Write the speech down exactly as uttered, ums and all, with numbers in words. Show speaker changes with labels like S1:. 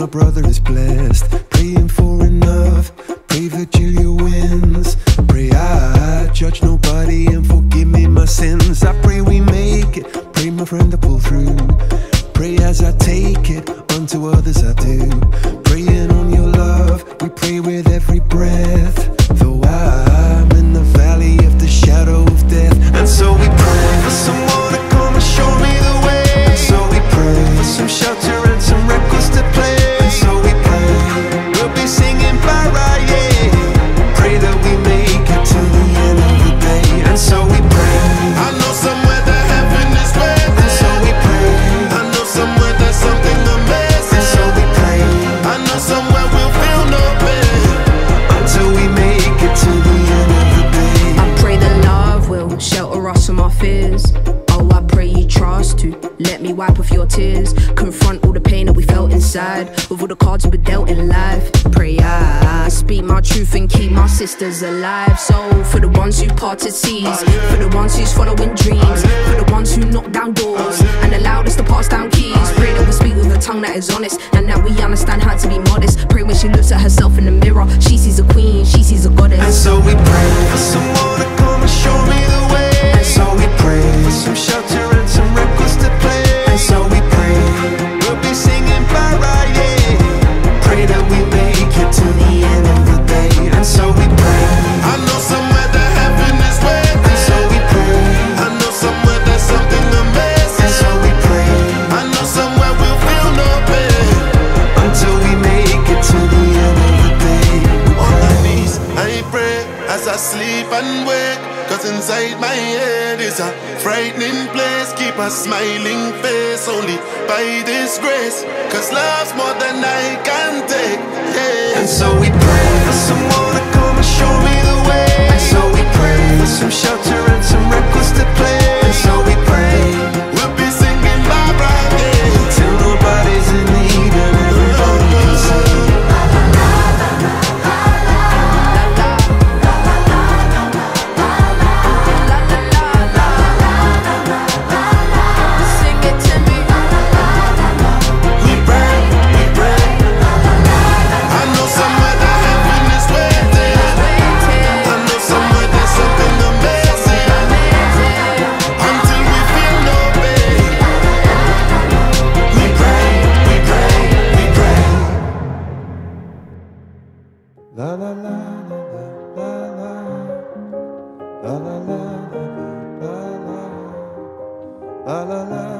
S1: my brother is blessed. Praying for enough, pray Virgilia wins. Pray I judge nobody and forgive me my sins. I pray we make it, pray my friend to pull through. Pray as I take it, unto others I do. Praying on your love, we pray with every breath. Though I'm in the valley of the shadow of death. And so we pray for someone to come and show me the way. And so we pray for some shelter and some records to play. And so we pray, we'll be singing para, yeah. Pray that we make it to the end of the day. And so we pray,
S2: I know somewhere that heaven is waiting.
S1: and so we pray,
S2: I know somewhere there's something amazing.
S1: and so we pray,
S2: I know somewhere we'll feel no pain
S1: until we make it to the end of the day.
S3: I pray that love will shelter us from our fears. Oh, I pray you trust to let me wipe off your tears. Confront all the pain that we felt inside, with all the cards we dealt in life. Pray I speak my truth and keep my sisters alive. So for the ones who parted seas, for the ones who's following dreams, for the ones who knock down doors and allowed us to pass down keys. Pray that we speak with a tongue that is honest, and that we understand how to be modest. Pray when she looks at herself in the mirror, she sees a queen, she sees a goddess.
S1: And so we pray for someone to come and show me the way. And so we pray for some shelter and some records to play. And so we pray, we'll be singing para, yeah. Pray that we make it to the end of the day. And so we pray,
S2: I know somewhere that heaven is waiting.
S1: and so we pray,
S2: I know somewhere there's something amazing.
S1: and so we pray,
S2: I know somewhere we'll feel no pain
S1: until we make it to the end of the day.
S2: On my knees I pray as I sleep and wake, cause inside my head is a frightening place. Keep a smiling face only by this grace, cause love's more than I can take, yeah.
S1: And so we pray for someone to come and show me the way. And so we pray for some shelter and some records to play. And so we pray,
S2: We'll be singing Barbara, yeah.
S1: till nobody's in need and everybody can sing.
S3: Sing it to me.
S1: We pray, we pray,
S2: I know somewhere that heaven is waiting. I know somewhere there's something amazing. Until we feel no pain.
S1: we pray, we pray, we pray. La la la la la la la la la la la la la la la la.